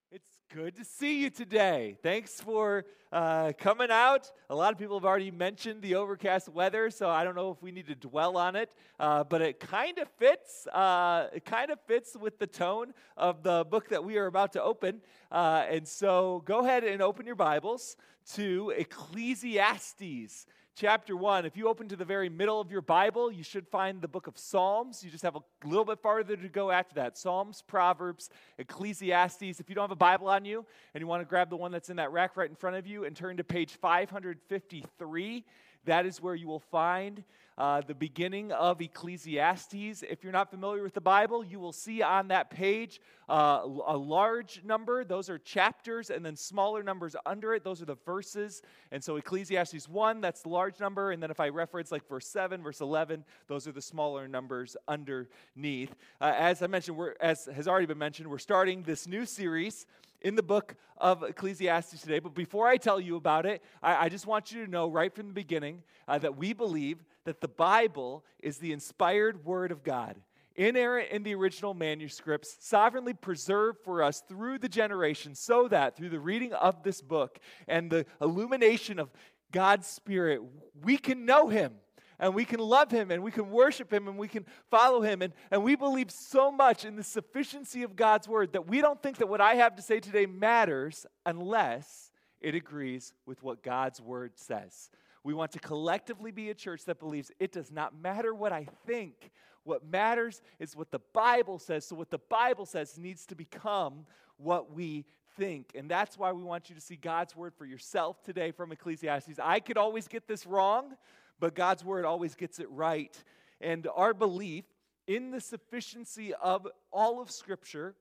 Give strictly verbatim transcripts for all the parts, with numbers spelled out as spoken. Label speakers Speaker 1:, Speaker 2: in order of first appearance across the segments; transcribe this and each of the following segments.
Speaker 1: It's good to see you today. Thanks for uh, coming out. A lot of people have already mentioned the overcast weather, so I don't know if we need to dwell on it, uh, but it kind of fits. Uh, it kind of fits with the tone of the book that we are about to open. Uh, and so, go ahead and open your Bibles to Ecclesiastes. Chapter one, if you open to the very middle of your Bible, you should find the book of Psalms. You just have a little bit farther to go after that. Psalms, Proverbs, Ecclesiastes. If you don't have a Bible on you and you want to grab the one that's in that rack right in front of you and turn to page five fifty-three, that is where you will find uh, the beginning of Ecclesiastes. If you're not familiar with the Bible, you will see on that page uh, a large number. Those are chapters, and then smaller numbers under it. Those are the verses. And so Ecclesiastes one, that's the large number. And then if I reference like verse seven, verse eleven, those are the smaller numbers underneath. Uh, as I mentioned, we're, as has already been mentioned, we're starting this new series in the book of Ecclesiastes today. But before I tell you about it, I, I just want you to know right from the beginning uh, that we believe that the Bible is the inspired Word of God, inerrant in the original manuscripts, sovereignly preserved for us through the generations, so that through the reading of this book and the illumination of God's Spirit, we can know Him. And we can love Him, and we can worship Him, and we can follow Him. And, and we believe so much in the sufficiency of God's Word that we don't think that what I have to say today matters unless it agrees with what God's Word says. We want to collectively be a church that believes it does not matter what I think. What matters is what the Bible says. So what the Bible says needs to become what we think. And that's why we want you to see God's Word for yourself today from Ecclesiastes. I could always get this wrong, but God's Word always gets it right. And our belief in the sufficiency of all of Scripture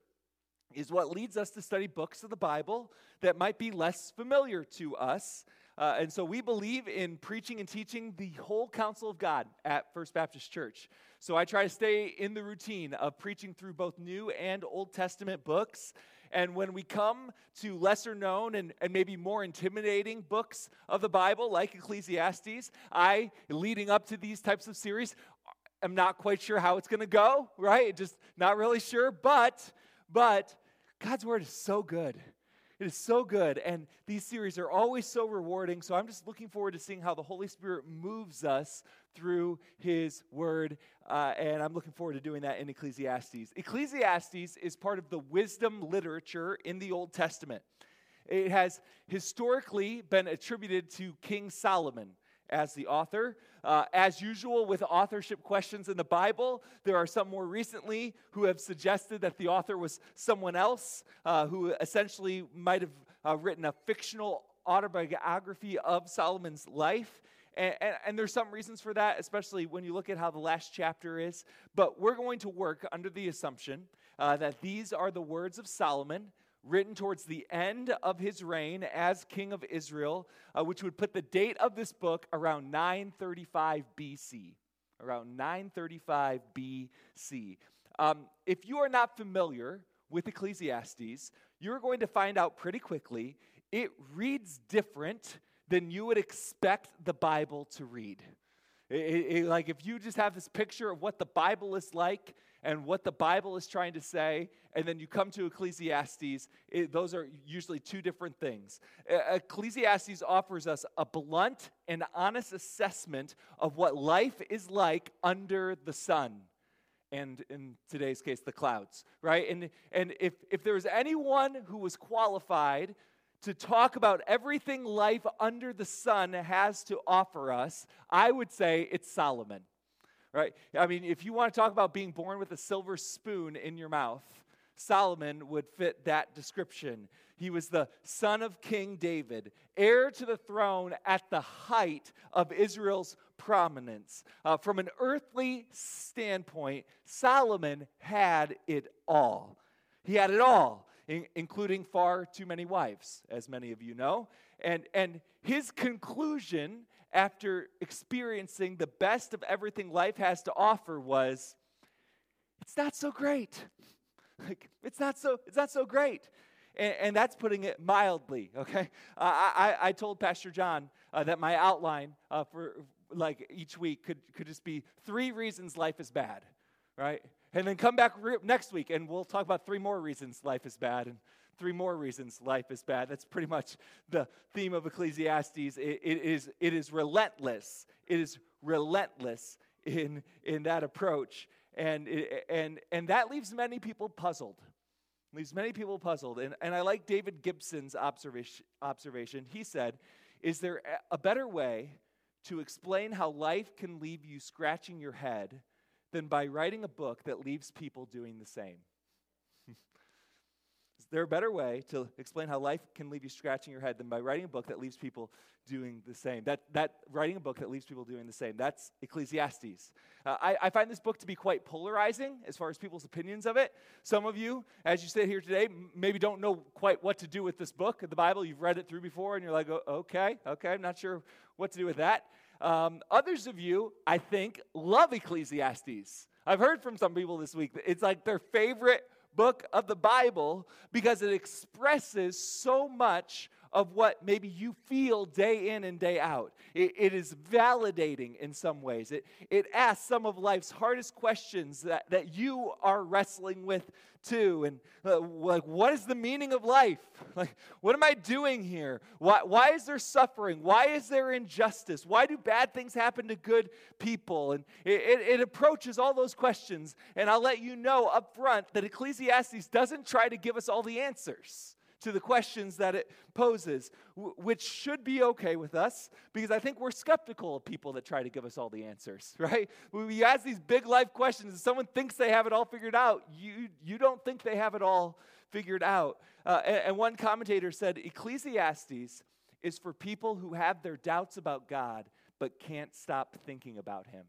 Speaker 1: is what leads us to study books of the Bible that might be less familiar to us. Uh, and so we believe in preaching and teaching the whole counsel of God at First Baptist Church. So I try to stay in the routine of preaching through both New and Old Testament books. And when we come to lesser known and, and maybe more intimidating books of the Bible, like Ecclesiastes, I, leading up to these types of series, am not quite sure how it's going to go, right? Just not really sure, but, but God's Word is so good. It is so good, and these series are always so rewarding, so I'm just looking forward to seeing how the Holy Spirit moves us through His Word, uh, and I'm looking forward to doing that in Ecclesiastes. Ecclesiastes is part of the wisdom literature in the Old Testament. It has historically been attributed to King Solomon as the author. Uh, as usual with authorship questions in the Bible, there are some more recently who have suggested that the author was someone else uh, who essentially might have uh, written a fictional autobiography of Solomon's life. And, and, and there's some reasons for that, especially when you look at how the last chapter is. But we're going to work under the assumption uh, that these are the words of Solomon, written towards the end of his reign as king of Israel, uh, which would put the date of this book around nine thirty-five B C. Around nine thirty-five B C. Um, if you are not familiar with Ecclesiastes, you're going to find out pretty quickly it reads different than you would expect the Bible to read. It, it, like if you just have this picture of what the Bible is like and what the Bible is trying to say, and then you come to Ecclesiastes, it, those are usually two different things. Uh, Ecclesiastes offers us a blunt and honest assessment of what life is like under the sun, and in today's case, the clouds, right? And, and if, if there was anyone who was qualified to talk about everything life under the sun has to offer us, I would say it's Solomon. Right? I mean, if you want to talk about being born with a silver spoon in your mouth, Solomon would fit that description. He was the son of King David, heir to the throne at the height of Israel's prominence. Uh, from an earthly standpoint, Solomon had it all. He had it all, in, including far too many wives, as many of you know. And, and his conclusion after experiencing the best of everything life has to offer was, it's not so great. Like, it's not so, it's not so great. And, and that's putting it mildly, okay? Uh, I, I told Pastor John uh, that my outline uh, for like each week could, could just be three reasons life is bad, right? And then come back re- next week and we'll talk about three more reasons life is bad. And three more reasons life is bad. That's pretty much the theme of Ecclesiastes. It, it is it is relentless. It is relentless in in that approach, and it, and and that leaves many people puzzled. Leaves many people puzzled. And and I like David Gibson's observation. Observation. He said, "Is there a better way to explain how life can leave you scratching your head than by writing a book that leaves people doing the same?" Is there a better way to explain how life can leave you scratching your head than by writing a book that leaves people doing the same? That that writing a book that leaves people doing the same. That's Ecclesiastes. Uh, I, I find this book to be quite polarizing as far as people's opinions of it. Some of you, as you sit here today, m- maybe don't know quite what to do with this book of the Bible. You've read it through before, and you're like, oh, okay, okay, I'm not sure what to do with that. Um, others of you, I think, love Ecclesiastes. I've heard from some people this week that it's like their favorite book of the Bible because it expresses so much of what maybe you feel day in and day out. It, it is validating in some ways. It, it asks some of life's hardest questions that, that you are wrestling with too. And uh, like, what is the meaning of life? Like, what am I doing here? Why, why is there suffering? Why is there injustice? Why do bad things happen to good people? And it, it, it approaches all those questions. And I'll let you know up front that Ecclesiastes doesn't try to give us all the answers to the questions that it poses, w- which should be okay with us, because I think we're skeptical of people that try to give us all the answers, right? When we ask these big life questions and someone thinks they have it all figured out, you, you don't think they have it all figured out. Uh, and, and one commentator said, Ecclesiastes is for people who have their doubts about God but can't stop thinking about him.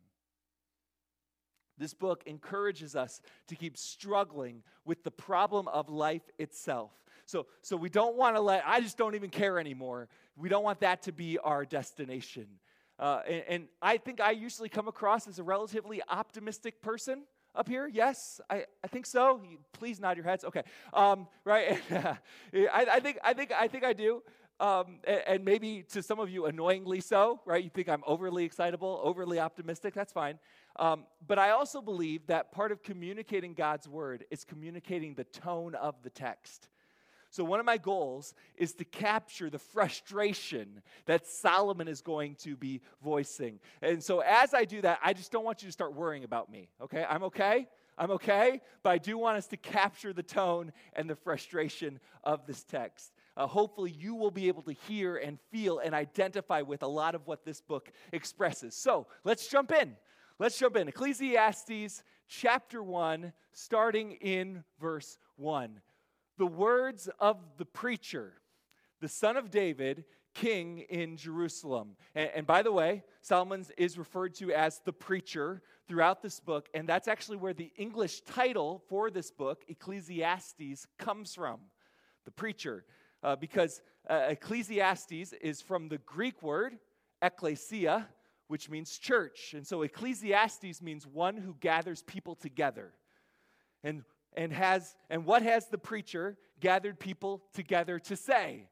Speaker 1: This book encourages us to keep struggling with the problem of life itself. So, so we don't want to let, I just don't even care anymore. We don't want that to be our destination. Uh, and, and I think I usually come across as a relatively optimistic person up here. Yes, I, I think so. You, please nod your heads. Okay, um, right. I, I think I think I think I do. Um, and, and maybe to some of you, annoyingly so. Right? You think I'm overly excitable, overly optimistic. That's fine. Um, but I also believe that part of communicating God's word is communicating the tone of the text. So one of my goals is to capture the frustration that Solomon is going to be voicing. And so as I do that, I just don't want you to start worrying about me, okay? I'm okay, I'm okay, but I do want us to capture the tone and the frustration of this text. Uh, hopefully you will be able to hear and feel and identify with a lot of what this book expresses. So let's jump in. Let's jump in. Ecclesiastes chapter one, starting in verse one. The words of the preacher, the son of David, king in Jerusalem. And, and by the way, Solomon is referred to as the preacher throughout this book, and that's actually where the English title for this book, Ecclesiastes, comes from, the preacher. Uh, because uh, Ecclesiastes is from the Greek word, ekklesia, which means church. And so Ecclesiastes means one who gathers people together. And And has and what has the preacher gathered people together to say?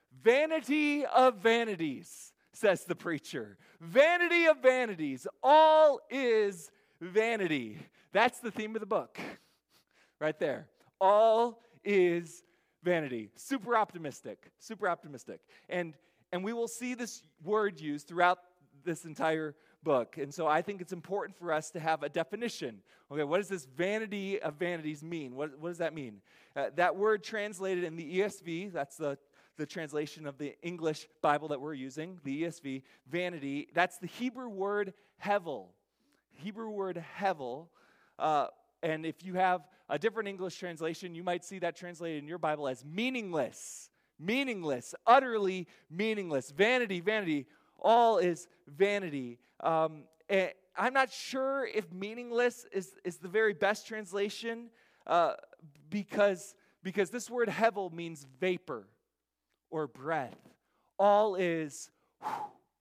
Speaker 1: Vanity of vanities, says the preacher. Vanity of vanities. All is vanity. That's the theme of the book. Right there. All is vanity. Super optimistic. Super optimistic. And and we will see this word used throughout this entire book. And so I think it's important for us to have a definition. Okay, what does this vanity of vanities mean? What, what does that mean? Uh, that word translated in the E S V, that's the, the translation of the English Bible that we're using, the E S V, vanity, that's the Hebrew word hevel. Hebrew word hevel. Uh, and if you have a different English translation, you might see that translated in your Bible as meaningless. Meaningless, utterly meaningless. Vanity, vanity. All is vanity. Um, I'm not sure if meaningless is, is the very best translation uh, because, because this word hevel means vapor or breath. All is whew,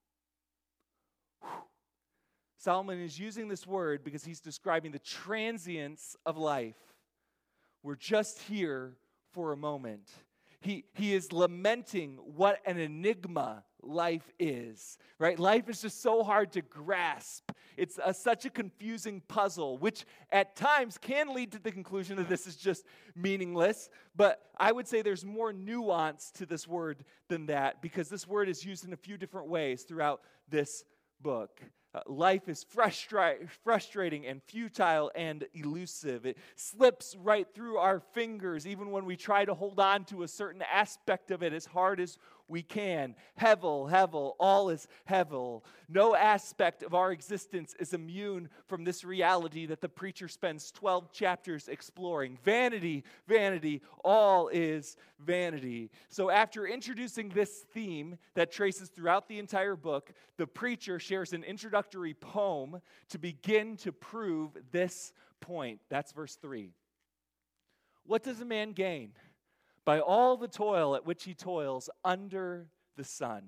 Speaker 1: whew. Solomon is using this word because he's describing the transience of life. We're just here for a moment. He, he is lamenting what an enigma life is, right? Life is just so hard to grasp. It's a, such a confusing puzzle, which at times can lead to the conclusion that this is just meaningless. But I would say there's more nuance to this word than that, because this word is used in a few different ways throughout this book. Uh, life is frustra- frustrating and futile and elusive. It slips right through our fingers, even when we try to hold on to a certain aspect of it as hard as we can. Hevel, hevel, all is hevel. No aspect of our existence is immune from this reality that the preacher spends twelve chapters exploring. Vanity, vanity, all is vanity. So after introducing this theme that traces throughout the entire book, the preacher shares an introductory poem to begin to prove this point. That's verse three. What does a man gain by all the toil at which he toils under the sun?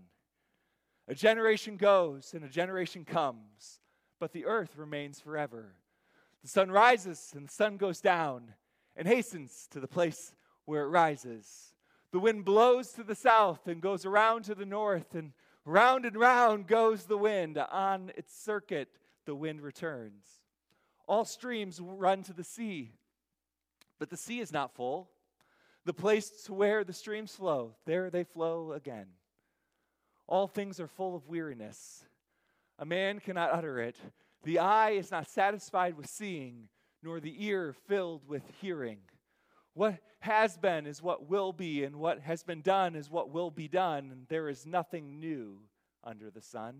Speaker 1: A generation goes and a generation comes, but the earth remains forever. The sun rises and the sun goes down and hastens to the place where it rises. The wind blows to the south and goes around to the north, and round and round goes the wind. On its circuit, the wind returns. All streams run to the sea, but the sea is not full. The place to where the streams flow, there they flow again. All things are full of weariness. A man cannot utter it. The eye is not satisfied with seeing, nor the ear filled with hearing. What has been is what will be, and what has been done is what will be done, and there is nothing new under the sun.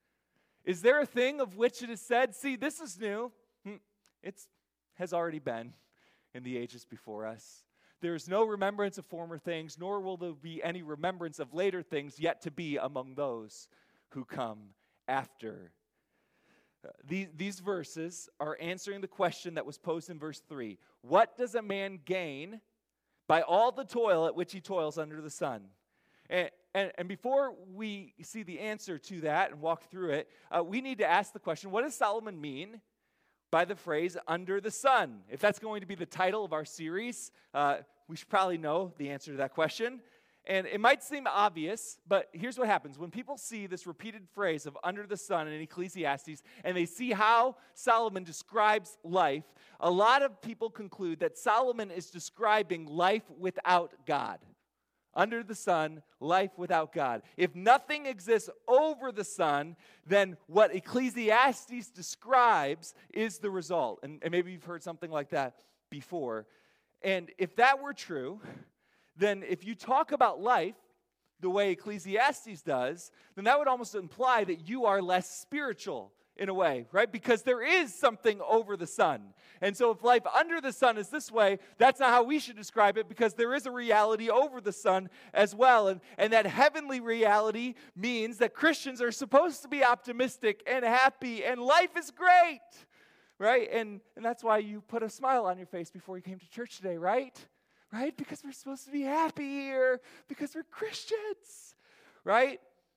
Speaker 1: Is there a thing of which it is said, see, this is new? It has already been in the ages before us. There is no remembrance of former things, nor will there be any remembrance of later things yet to be among those who come after. Uh, these, these verses are answering the question that was posed in verse three. What does a man gain by all the toil at which he toils under the sun? And, and, and before we see the answer to that and walk through it, uh, we need to ask the question, what does Solomon mean by the phrase under the sun? If that's going to be the title of our series, uh, we should probably know the answer to that question. And it might seem obvious, but here's what happens. When people see this repeated phrase of under the sun in Ecclesiastes, and they see how Solomon describes life, a lot of people conclude that Solomon is describing life without God. Under the sun, life without God. If nothing exists over the sun, then what Ecclesiastes describes is the result. And, and maybe you've heard something like that before. And if that were true, then if you talk about life the way Ecclesiastes does, then that would almost imply that you are less spiritual in a way, right? Because there is something over the sun. And so if life under the sun is this way, that's not how we should describe it, because there is a reality over the sun as well. And, and that heavenly reality means that Christians are supposed to be optimistic and happy, and life is great, right? And, and that's why you put a smile on your face before you came to church today, right? Right? Because we're supposed to be happy here, because we're Christians, right?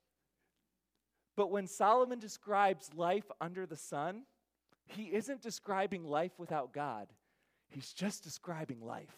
Speaker 1: But when Solomon describes life under the sun, he isn't describing life without God. He's just describing life.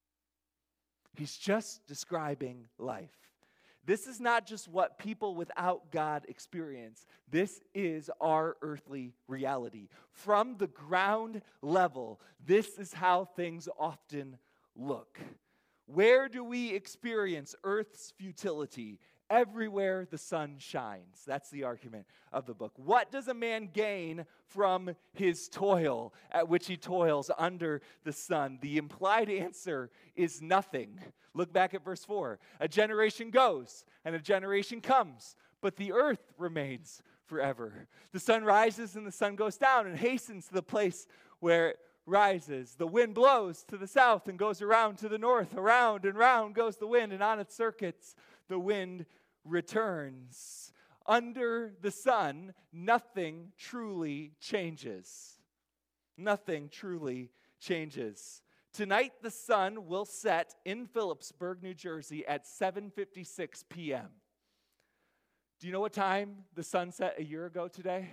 Speaker 1: He's just describing life. This is not just what people without God experience. This is our earthly reality. From the ground level, this is how things often look. Where do we experience earth's futility? Everywhere the sun shines. That's the argument of the book. What does a man gain from his toil at which he toils under the sun? The implied answer is nothing. Look back at verse four. A generation goes and a generation comes, but the earth remains forever. The sun rises and the sun goes down and hastens to the place where it rises. The wind blows to the south and goes around to the north. Around and round goes the wind, and on its circuits the wind returns. Under the sun, nothing truly changes. Nothing truly changes. Tonight, the sun will set in Phillipsburg, New Jersey at seven fifty-six p.m. Do you know what time the sun set a year ago today?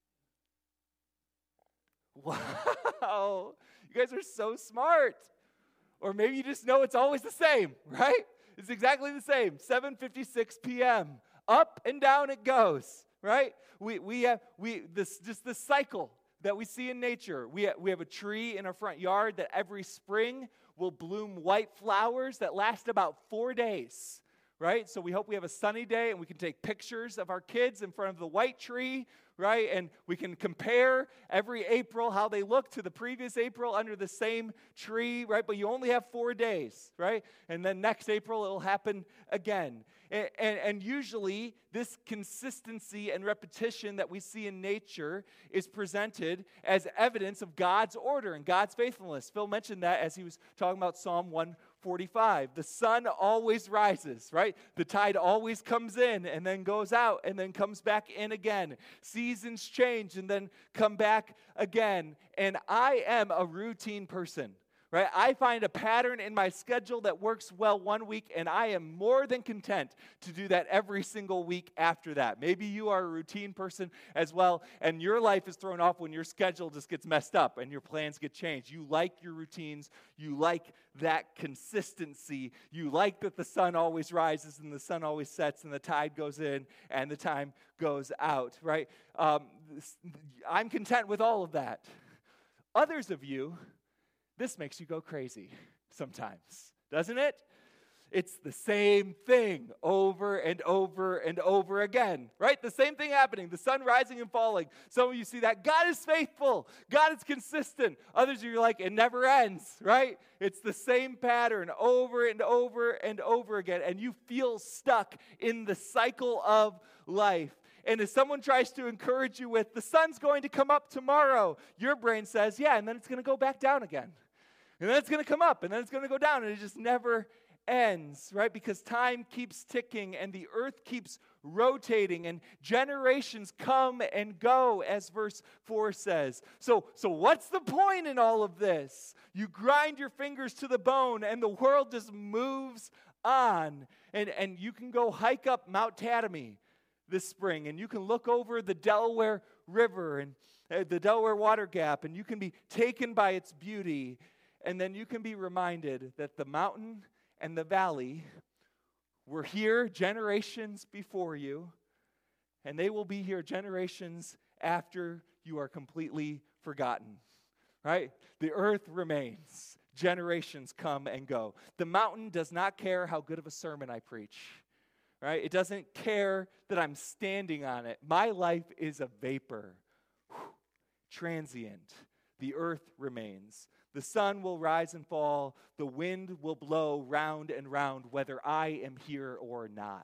Speaker 1: Wow, you guys are so smart. Or maybe you just know it's always the same, right? It's exactly the same, seven fifty-six p.m. up and down it goes, right? We we have we this just this cycle that we see in nature. We ha- we have a tree in our front yard that every spring will bloom white flowers that last about four days, right? So we hope we have a sunny day and we can take pictures of our kids in front of the white tree, right? And we can compare every April how they look to the previous April under the same tree, right? But you only have four days, right? And then next April it'll happen again. And, and, and usually this consistency and repetition that we see in nature is presented as evidence of God's order and God's faithfulness. Phil mentioned that as he was talking about Psalm one forty-five. The sun always rises, right? The tide always comes in and then goes out and then comes back in again. Seasons change and then come back again. And I am a routine person. Right? I find a pattern in my schedule that works well one week, and I am more than content to do that every single week after that. Maybe you are a routine person as well, and your life is thrown off when your schedule just gets messed up and your plans get changed. You like your routines. You like that consistency. You like that the sun always rises and the sun always sets and the tide goes in and the time goes out, right? Um, I'm content with all of that. Others of you, this makes you go crazy sometimes, doesn't it? It's the same thing over and over and over again, right? The same thing happening, the sun rising and falling. Some of you see that. God is faithful. God is consistent. Others of you are like, it never ends, right? It's the same pattern over and over and over again, and you feel stuck in the cycle of life. And if someone tries to encourage you with, the sun's going to come up tomorrow, your brain says, yeah, and then it's going to go back down again. And then it's going to come up, and then it's going to go down, and it just never ends, right? Because time keeps ticking, and the earth keeps rotating, and generations come and go, as verse four says. So, so what's the point in all of this? You grind your fingers to the bone, and the world just moves on. And, and you can go hike up Mount Tatamy this spring, and you can look over the Delaware River and uh, the Delaware Water Gap, and you can be taken by its beauty. And then you can be reminded that the mountain and the valley were here generations before you, and they will be here generations after you are completely forgotten, right? The earth remains. Generations come and go. The mountain does not care how good of a sermon I preach, right? It doesn't care that I'm standing on it. My life is a vapor, Whew. Transient. The earth remains. The sun will rise and fall. The wind will blow round and round, whether I am here or not.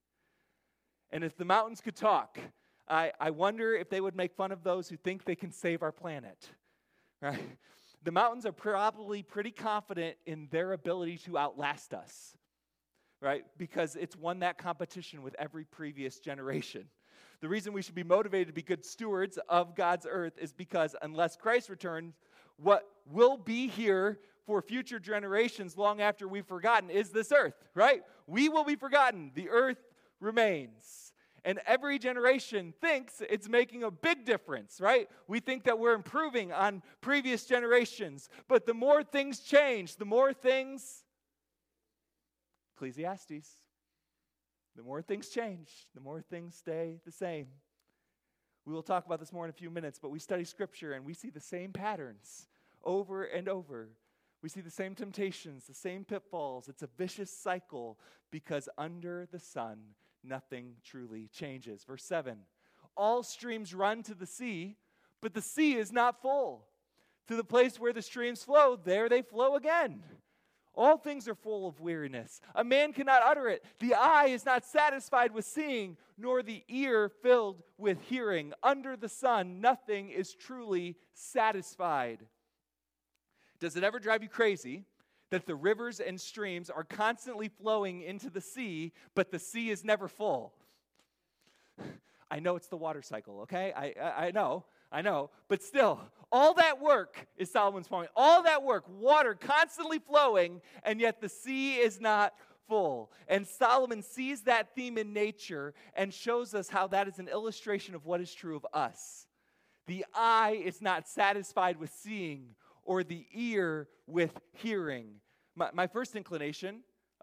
Speaker 1: And if the mountains could talk, I, I wonder if they would make fun of those who think they can save our planet. Right? The mountains are probably pretty confident in their ability to outlast us, right? Because it's won that competition with every previous generation. The reason we should be motivated to be good stewards of God's earth is because unless Christ returns, what will be here for future generations long after we've forgotten is this earth, right? We will be forgotten. The earth remains. And every generation thinks it's making a big difference, right? We think that we're improving on previous generations. But the more things change, the more things, Ecclesiastes, the more things change, the more things stay the same. We will talk about this more in a few minutes, but we study Scripture and we see the same patterns over and over. We see the same temptations, the same pitfalls. It's a vicious cycle because under the sun, nothing truly changes. Verse seven, all streams run to the sea, but the sea is not full. To the place where the streams flow, there they flow again. All things are full of weariness. A man cannot utter it. The eye is not satisfied with seeing, nor the ear filled with hearing. Under the sun, nothing is truly satisfied. Does it ever drive you crazy that the rivers and streams are constantly flowing into the sea, but the sea is never full? I know it's the water cycle, okay? I, I, I know, I know. But still, all that work is Solomon's point. All that work, water constantly flowing, and yet the sea is not full. And Solomon sees that theme in nature and shows us how that is an illustration of what is true of us. The eye is not satisfied with seeing, or the ear with hearing. My, my first inclination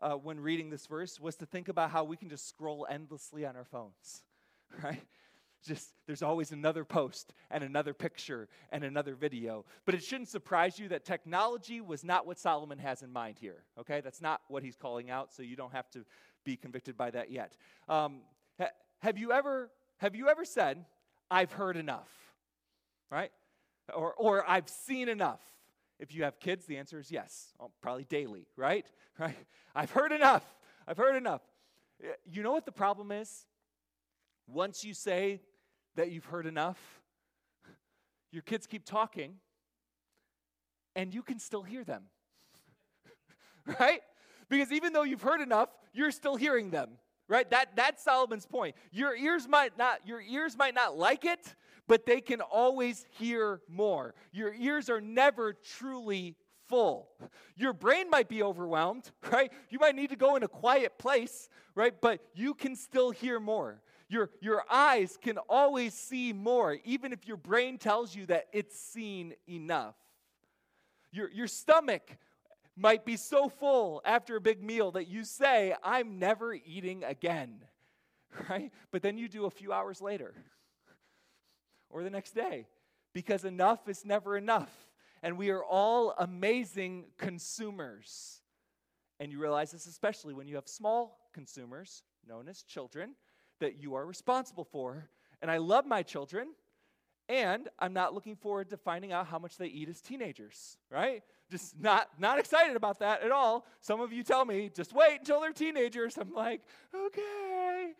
Speaker 1: uh, when reading this verse was to think about how we can just scroll endlessly on our phones, right? Just, there's always another post and another picture and another video. But it shouldn't surprise you that technology was not what Solomon has in mind here, okay? That's not what he's calling out, so you don't have to be convicted by that yet. Um, ha- have you ever, have you ever said, I've heard enough, right? Or, or I've seen enough. If you have kids, the answer is yes, oh, probably daily, right? Right? I've heard enough. I've heard enough. You know what the problem is? Once you say that you've heard enough, your kids keep talking, and you can still hear them, right? Because even though you've heard enough, you're still hearing them, right? That that's Solomon's point. Your ears might not your ears might not like it, but they can always hear more. Your ears are never truly full. Your brain might be overwhelmed, right? You might need to go in a quiet place, right? But you can still hear more. Your, your eyes can always see more, even if your brain tells you that it's seen enough. Your, your stomach might be so full after a big meal that you say, I'm never eating again, right? But then you do a few hours later or the next day, because enough is never enough. And we are all amazing consumers. And you realize this especially when you have small consumers, known as children, that you are responsible for. And I love my children, and I'm not looking forward to finding out how much they eat as teenagers, right? Just not, not excited about that at all. Some of you tell me, just wait until they're teenagers. I'm like, okay,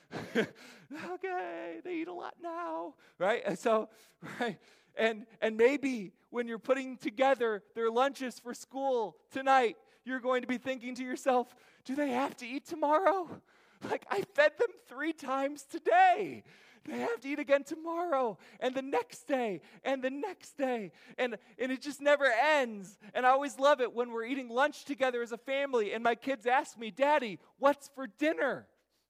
Speaker 1: okay, they eat a lot now, right? And so, right, and, and maybe when you're putting together their lunches for school tonight, you're going to be thinking to yourself, do they have to eat tomorrow? Like, I fed them three times today. They have to eat again tomorrow, and the next day, and the next day. And, and it just never ends. And I always love it when we're eating lunch together as a family, and my kids ask me, Daddy, what's for dinner?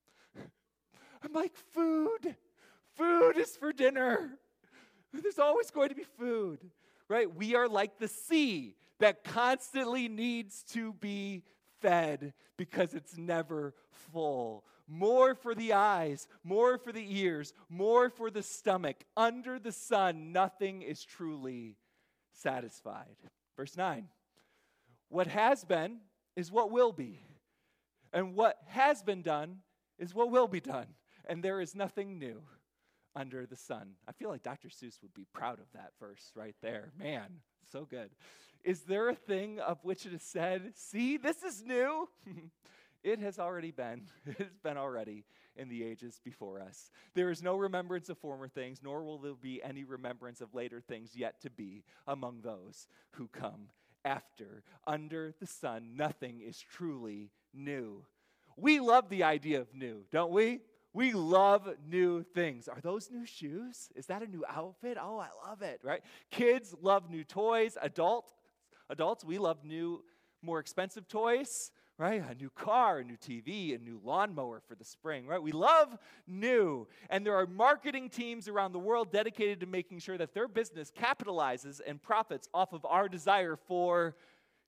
Speaker 1: I'm like, food. Food is for dinner. There's always going to be food, right? We are like the sea that constantly needs to be fed because it's never full. More for the eyes, more for the ears, more for the stomach. Under the sun, nothing is truly satisfied. Verse nine, what has been is what will be, and what has been done is what will be done, and there is nothing new under the sun. I feel like Doctor Seuss would be proud of that verse right there. Man, so good. Is there a thing of which it is said, see, this is new? It has already been. It has been already in the ages before us. There is no remembrance of former things, nor will there be any remembrance of later things yet to be among those who come after. Under the sun, nothing is truly new. We love the idea of new, don't we? We love new things. Are those new shoes? Is that a new outfit? Oh, I love it, right? Kids love new toys. Adult, adults, we love new, more expensive toys, right? A new car, a new T V, a new lawnmower for the spring, right? We love new. And there are marketing teams around the world dedicated to making sure that their business capitalizes and profits off of our desire for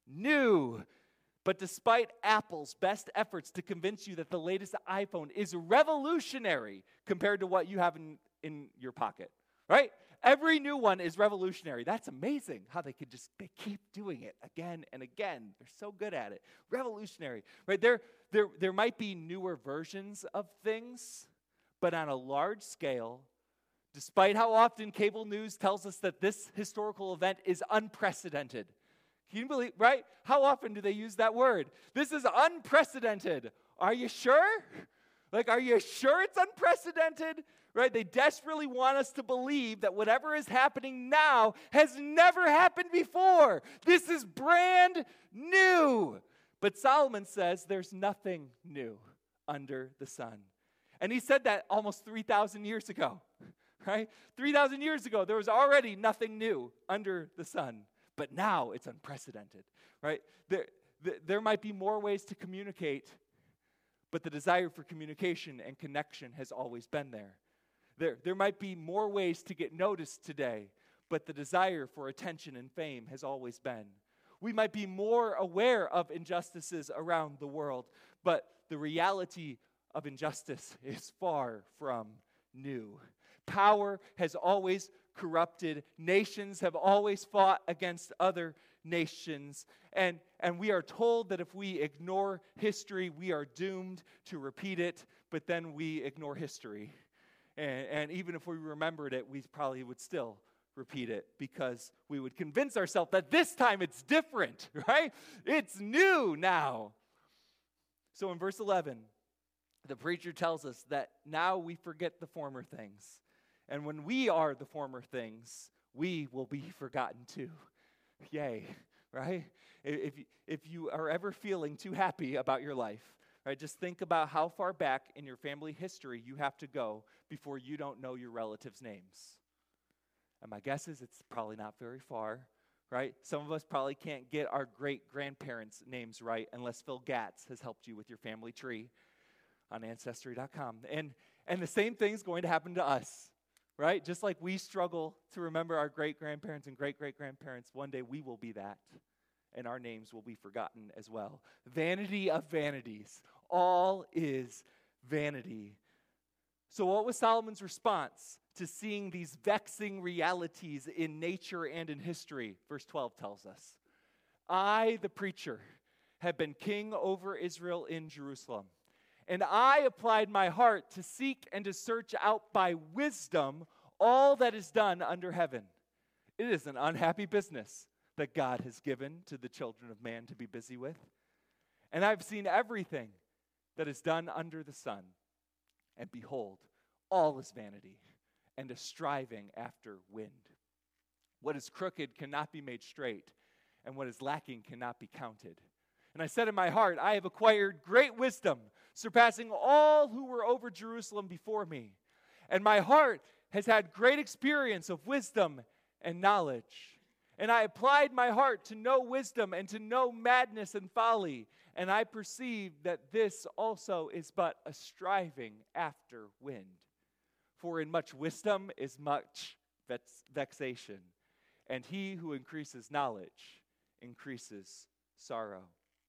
Speaker 1: new. But despite Apple's best efforts to convince you that the latest iPhone is revolutionary compared to what you have in, in your pocket, right? Every new one is revolutionary. That's amazing how they could just they keep doing it again and again. They're so good at it. Revolutionary, right? There, there, there might be newer versions of things, but on a large scale, despite how often cable news tells us that this historical event is unprecedented. Can you believe, right? How often do they use that word? This is unprecedented. Are you sure? Like, are you sure it's unprecedented? Right? They desperately want us to believe that whatever is happening now has never happened before. This is brand new. But Solomon says there's nothing new under the sun. And he said that almost three thousand years ago, right? three thousand years ago, there was already nothing new under the sun. But now it's unprecedented, right? There, there, there might be more ways to communicate, but the desire for communication and connection has always been there. There, there might be more ways to get noticed today, but the desire for attention and fame has always been. We might be more aware of injustices around the world, but the reality of injustice is far from new. Power has always corrupted. Nations have always fought against other nations. And, and we are told that if we ignore history, we are doomed to repeat it, but then we ignore history. And, and even if we remembered it, we probably would still repeat it because we would convince ourselves that this time it's different, right? It's new now. So in verse eleven, the preacher tells us that now we forget the former things. And when we are the former things, we will be forgotten too. Yay, right? If, if you are ever feeling too happy about your life, right, just think about how far back in your family history you have to go before you don't know your relatives' names. And my guess is it's probably not very far, right? Some of us probably can't get our great-grandparents' names right unless Phil Gatz has helped you with your family tree on Ancestry dot com. And, and the same thing's going to happen to us, right? Just like we struggle to remember our great-grandparents and great-great-grandparents, one day we will be that, and our names will be forgotten as well. Vanity of vanities. All is vanity. So what was Solomon's response to seeing these vexing realities in nature and in history? Verse twelve tells us, I, the preacher, have been king over Israel in Jerusalem, and I applied my heart to seek and to search out by wisdom all that is done under heaven. It is an unhappy business that God has given to the children of man to be busy with. And I've seen everything that is done under the sun, and behold, all is vanity and a striving after wind. What is crooked cannot be made straight, and what is lacking cannot be counted. And I said in my heart, I have acquired great wisdom, surpassing all who were over Jerusalem before me. And my heart has had great experience of wisdom and knowledge. And I applied my heart to know wisdom and to know madness and folly. And I perceived that this also is but a striving after wind. For in much wisdom is much vex- vexation, and he who increases knowledge increases sorrow.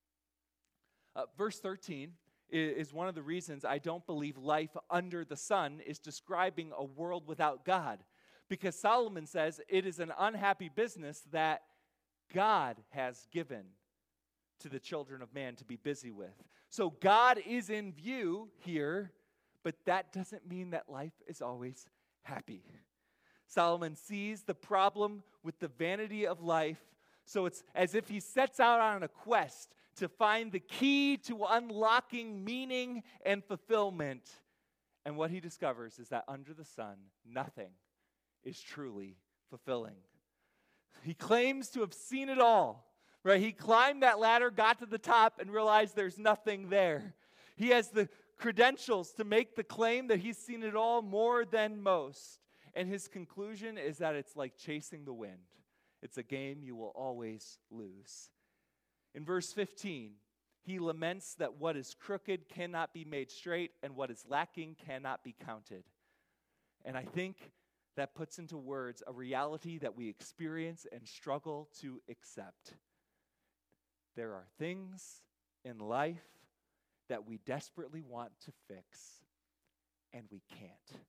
Speaker 1: Uh, verse thirteen is, is one of the reasons I don't believe life under the sun is describing a world without God. Because Solomon says it is an unhappy business that God has given to the children of man to be busy with. So God is in view here, but that doesn't mean that life is always happy. Solomon sees the problem with the vanity of life, so it's as if he sets out on a quest to find the key to unlocking meaning and fulfillment. And what he discovers is that under the sun, nothing is truly fulfilling. He claims to have seen it all, right? He climbed that ladder, got to the top, and realized there's nothing there. He has the credentials to make the claim that he's seen it all more than most. And his conclusion is that it's like chasing the wind. It's a game you will always lose. In verse fifteen, he laments that what is crooked cannot be made straight, and what is lacking cannot be counted. And I think that puts into words a reality that we experience and struggle to accept. There are things in life that we desperately want to fix, and we can't.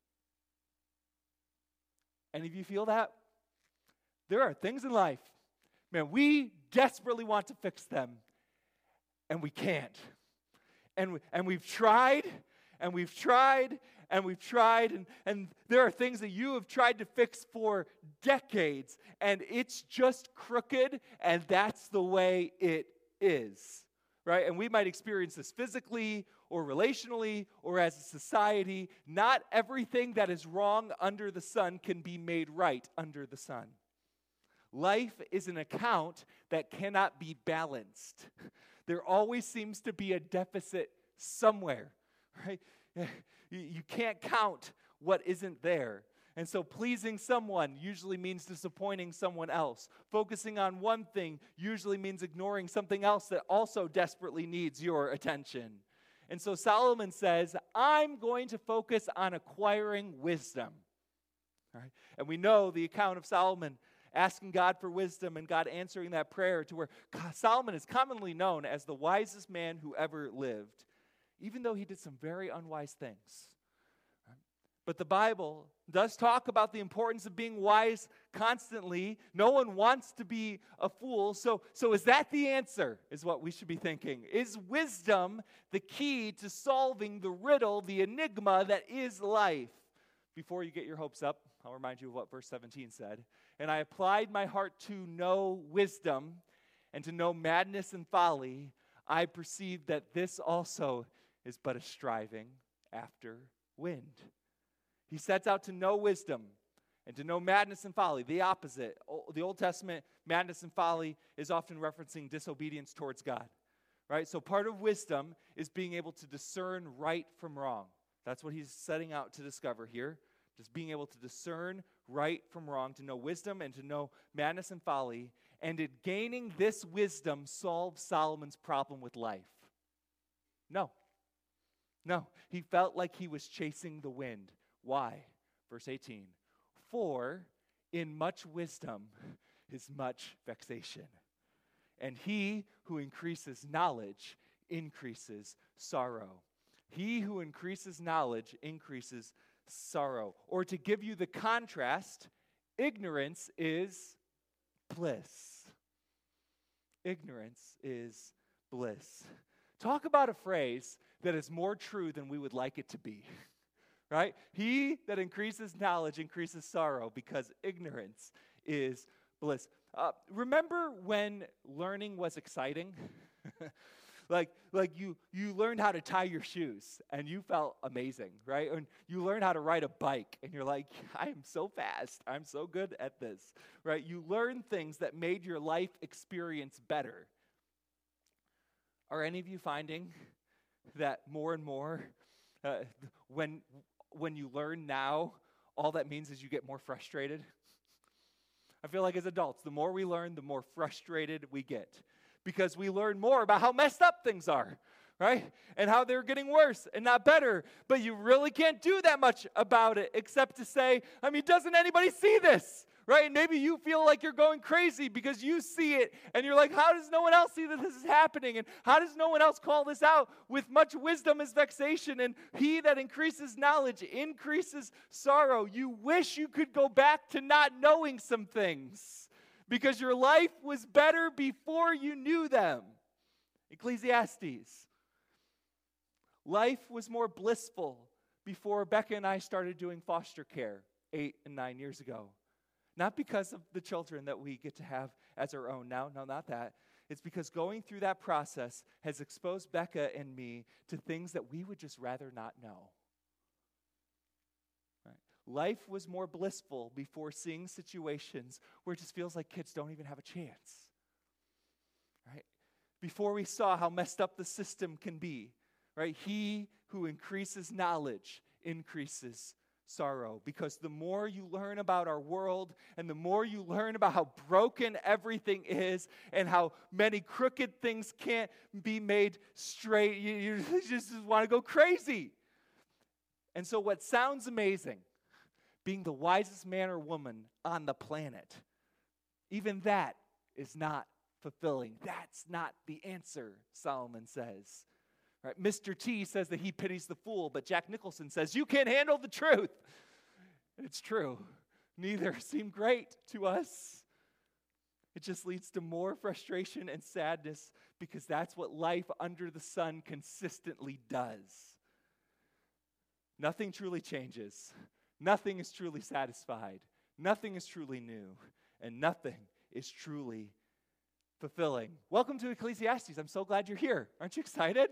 Speaker 1: Any of you feel that? There are things in life, man, we desperately want to fix them, and we can't. And, we, and we've tried, and we've tried, and we've tried, and, and there are things that you have tried to fix for decades, and it's just crooked, and that's the way it is, right? And we might experience this physically or relationally or as a society. Not everything that is wrong under the sun can be made right under the sun. Life is an account that cannot be balanced. There always seems to be a deficit somewhere, right? You can't count what isn't there. And so pleasing someone usually means disappointing someone else. Focusing on one thing usually means ignoring something else that also desperately needs your attention. And so Solomon says, I'm going to focus on acquiring wisdom. All right? And we know the account of Solomon asking God for wisdom and God answering that prayer to where Solomon is commonly known as the wisest man who ever lived, even though he did some very unwise things. But the Bible does talk about the importance of being wise constantly. No one wants to be a fool. So, so is that the answer, is what we should be thinking? Is wisdom the key to solving the riddle, the enigma that is life? Before you get your hopes up, I'll remind you of what verse seventeen said. And I applied my heart to know wisdom and to know madness and folly. I perceived that this also is but a striving after wind. He sets out to know wisdom and to know madness and folly, the opposite. The Old Testament, madness and folly is often referencing disobedience towards God, right? So part of wisdom is being able to discern right from wrong. That's what he's setting out to discover here, just being able to discern right from wrong, to know wisdom and to know madness and folly. And did gaining this wisdom solve Solomon's problem with life? No. No. He felt like he was chasing the wind. Why? Verse eighteen, for in much wisdom is much vexation, and he who increases knowledge increases sorrow. He who increases knowledge increases sorrow. Or to give you the contrast, ignorance is bliss. Ignorance is bliss. Talk about a phrase that is more true than we would like it to be. Right? He that increases knowledge increases sorrow, because ignorance is bliss. Uh, remember when learning was exciting? like like you, you learned how to tie your shoes, and you felt amazing, right? And you learned how to ride a bike, and you're like, I am so fast. I'm so good at this, right? You learn things that made your life experience better. Are any of you finding that more and more, uh, when when you learn now, all that means is you get more frustrated? I feel like as adults, the more we learn, the more frustrated we get, because we learn more about how messed up things are, right? And how they're getting worse and not better. But you really can't do that much about it except to say, I mean, doesn't anybody see this? Right? And maybe you feel like you're going crazy because you see it and you're like, how does no one else see that this is happening? And how does no one else call this out? With much wisdom is vexation, and he that increases knowledge increases sorrow. You wish you could go back to not knowing some things because your life was better before you knew them. Ecclesiastes. Life was more blissful before Becca and I started doing foster care eight and nine years ago. Not because of the children that we get to have as our own now. No, not that. It's because going through that process has exposed Becca and me to things that we would just rather not know. Right? Life was more blissful before seeing situations where it just feels like kids don't even have a chance. Right? Before we saw how messed up the system can be. Right? He who increases knowledge increases sorrow, because the more you learn about our world and the more you learn about how broken everything is and how many crooked things can't be made straight, you, you just want to go crazy. And so what sounds amazing, being the wisest man or woman on the planet, even that is not fulfilling. That's not the answer, Solomon says. Right? Mister T says that he pities the fool, but Jack Nicholson says, you can't handle the truth. It's true. Neither seem great to us. It just leads to more frustration and sadness, because that's what life under the sun consistently does. Nothing truly changes. Nothing is truly satisfied. Nothing is truly new. And nothing is truly fulfilling. Welcome to Ecclesiastes. I'm so glad you're here. Aren't you excited?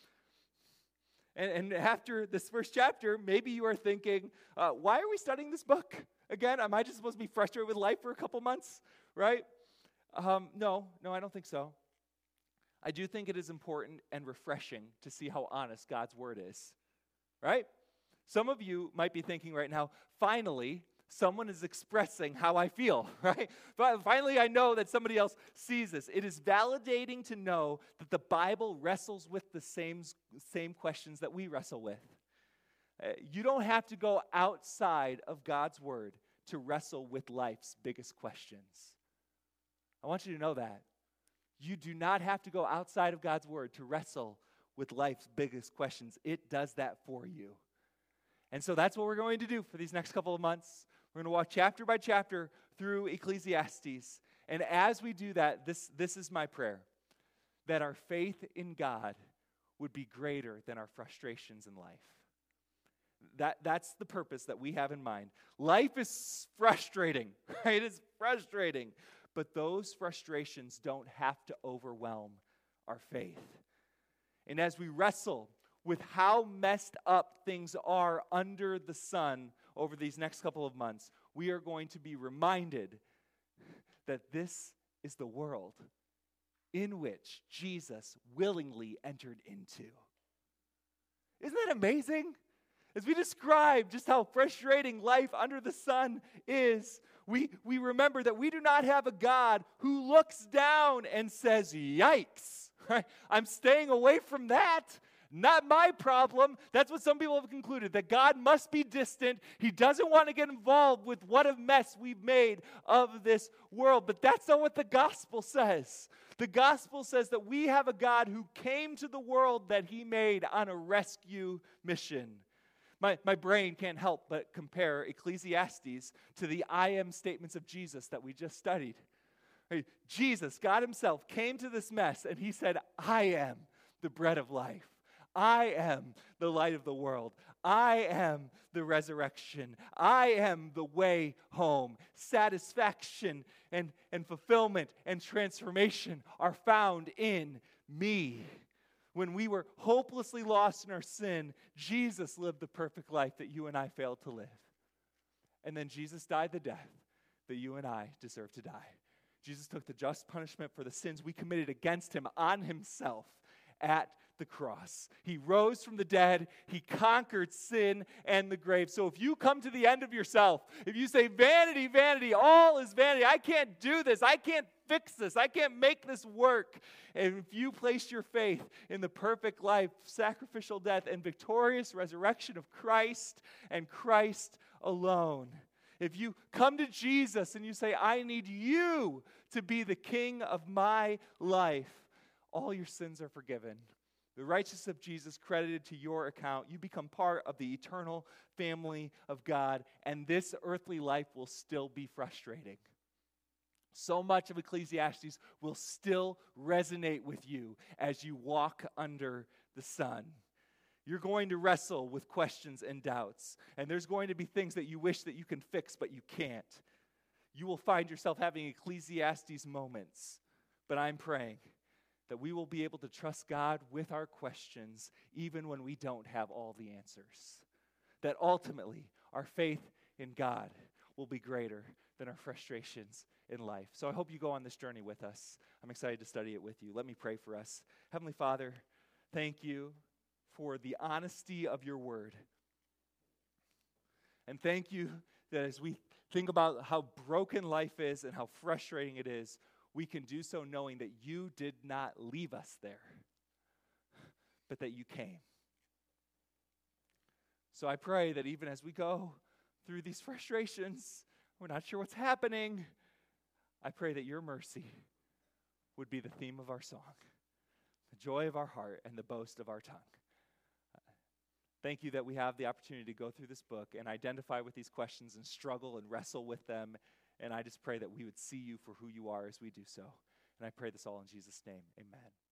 Speaker 1: And, and after this first chapter, maybe you are thinking, uh, why are we studying this book? Again, am I just supposed to be frustrated with life for a couple months, right? Um, no, no, I don't think so. I do think it is important and refreshing to see how honest God's word is, right? Some of you might be thinking right now, finally, someone is expressing how I feel, right? Finally, I know that somebody else sees this. It is validating to know that the Bible wrestles with the same, same questions that we wrestle with. Uh, you don't have to go outside of God's word to wrestle with life's biggest questions. I want you to know that. You do not have to go outside of God's word to wrestle with life's biggest questions. It does that for you. And so that's what we're going to do for these next couple of months. We're going to walk chapter by chapter through Ecclesiastes. And as we do that, this, this is my prayer, that our faith in God would be greater than our frustrations in life. That, that's the purpose that we have in mind. Life is frustrating, right? It's frustrating. But those frustrations don't have to overwhelm our faith. And as we wrestle with how messed up things are under the sun over these next couple of months, we are going to be reminded that this is the world in which Jesus willingly entered into. Isn't that amazing? As we describe just how frustrating life under the sun is, we, we remember that we do not have a God who looks down and says, yikes, right? I'm staying away from that. Not my problem. That's what some people have concluded, that God must be distant. He doesn't want to get involved with what a mess we've made of this world. But that's not what the gospel says. The gospel says that we have a God who came to the world that he made on a rescue mission. My, my brain can't help but compare Ecclesiastes to the I am statements of Jesus that we just studied. Right? Jesus, God himself, came to this mess and he said, I am the bread of life. I am the light of the world. I am the resurrection. I am the way home. Satisfaction and, and fulfillment and transformation are found in me. When we were hopelessly lost in our sin, Jesus lived the perfect life that you and I failed to live. And then Jesus died the death that you and I deserve to die. Jesus took the just punishment for the sins we committed against him on himself at the cross. He rose from the dead. He conquered sin and the grave. So if you come to the end of yourself, if you say, vanity, vanity, all is vanity, I can't do this, I can't fix this, I can't make this work. And if you place your faith in the perfect life, sacrificial death, and victorious resurrection of Christ and Christ alone, if you come to Jesus and you say, I need you to be the king of my life, all your sins are forgiven. The righteousness of Jesus credited to your account. You become part of the eternal family of God, and this earthly life will still be frustrating. So much of Ecclesiastes will still resonate with you as you walk under the sun. You're going to wrestle with questions and doubts, and there's going to be things that you wish that you can fix, but you can't. You will find yourself having Ecclesiastes moments, but I'm praying that we will be able to trust God with our questions even when we don't have all the answers. That ultimately our faith in God will be greater than our frustrations in life. So I hope you go on this journey with us. I'm excited to study it with you. Let me pray for us. Heavenly Father, thank you for the honesty of your word. And thank you that as we think about how broken life is and how frustrating it is, we can do so knowing that you did not leave us there, but that you came. So I pray that even as we go through these frustrations, we're not sure what's happening, I pray that your mercy would be the theme of our song, the joy of our heart and the boast of our tongue. Thank you that we have the opportunity to go through this book and identify with these questions and struggle and wrestle with them. And I just pray that we would see you for who you are as we do so. And I pray this all in Jesus' name. Amen.